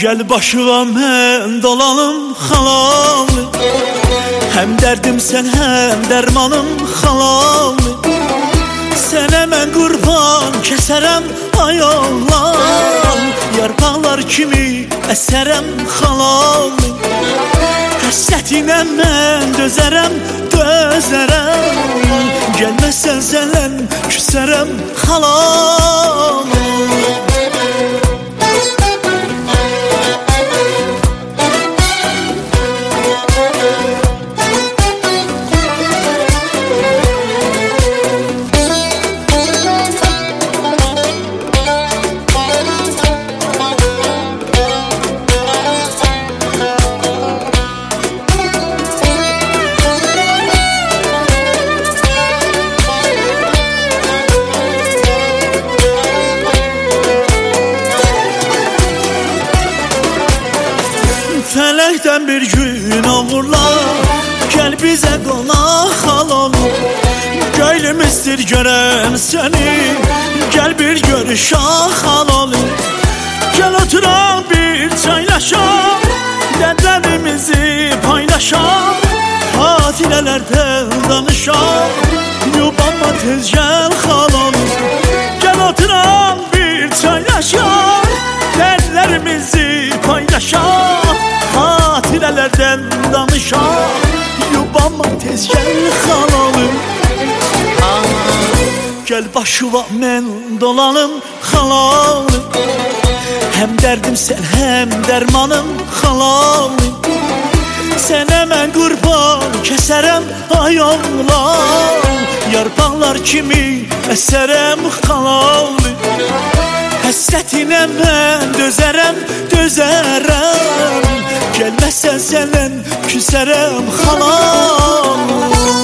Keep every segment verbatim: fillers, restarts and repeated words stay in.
Gel başıma mən dolanım xalalı, hem derdim sen hem dermanım xalalı. Sənə mən qurban kəsərəm ay Allah, yarpaqlar kimi əsərəm xalalı. Həsrətinə mən dözərəm, dözərəm, gəlməsən zələn küsərəm xalalı. Fələkdən bir gün oğurlar, gəl bizə qonaq xalalı. Göylimizdir görəm səni, gəl bir görüşək xalalı. Gəl oturaq bir çaylaşaq, dərdlərimizi paylaşaq, xatirələrdən danışaq, yubanma tez gəl xalalı. Gəl oturaq bir çaylaşaq, dərdlərimizi paylaşaq, xatirələrdən danışaq, yubanma tez gəl xalalı. Gəl başıma mən dolanım xalalı, hem derdim sen hem dermanım xalalı. Sənə mən qurban kəsərəm ay Allah, yarpaqlar kimi əsərəm xalalı. Həsrətinə mən dözərəm, dözərəm, gəlməsən sənən küsərəm xalalı.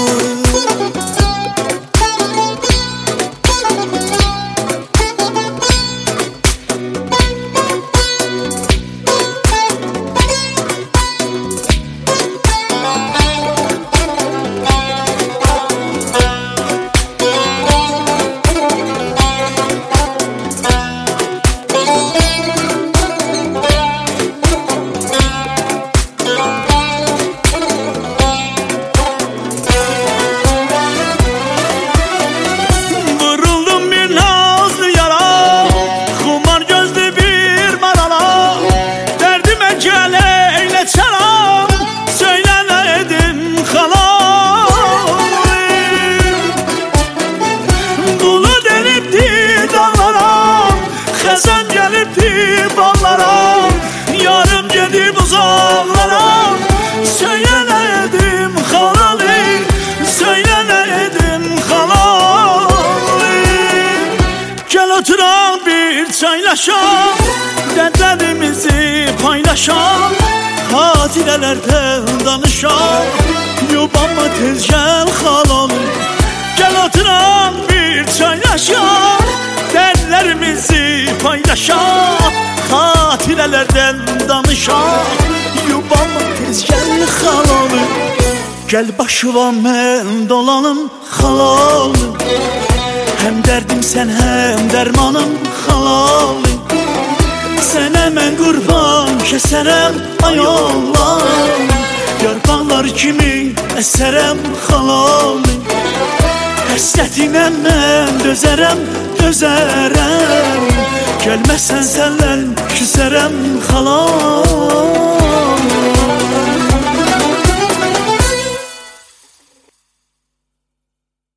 Xəzən gəlibdi ballara, yarım gedib uzaqlara. Söylə nə edim xalalı, söylə nə edim xalalı. Gəl oturaq bir çaylaşaq, dərdlərimizi paylaşaq, xatirələrdən danışaq, yubanma tez gəl xalalı. Gəl oturaq bir çaylaşaq, dərdlərimizi paylaşaq, xatirələrdən danışaq, yubanma tez gəl xalalı. Gəl başıma mən dolanım xalalı, hem derdim sen hem dermanım xalalı. Sənə mən qurban kəsərəm ay Allah, yarpaqlar kimi əsərəm xalalı. Həsrətinə mən dözərəm, dözərəm, gəlməsən sənlən küsərəm xalalı.